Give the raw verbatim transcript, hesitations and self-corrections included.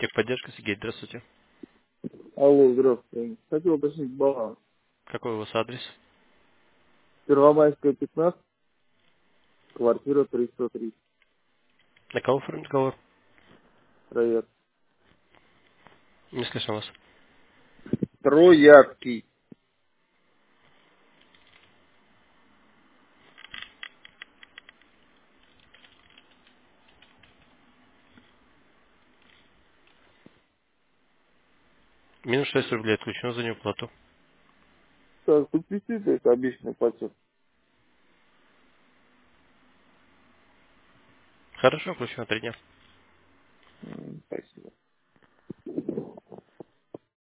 Техподдержка, Сергей, здравствуйте. Алло, здравствуйте. Хотел уточнить баланс. Какой у вас адрес? Первомайская, пятнадцать, квартира триста три, На кого оформить договор? проект. Не слышно вас. Трояцкий. Минус шесть рублей отключено за неуплату. Так, подпишите, это обычный платеж. Хорошо, включено три дня. М, Спасибо.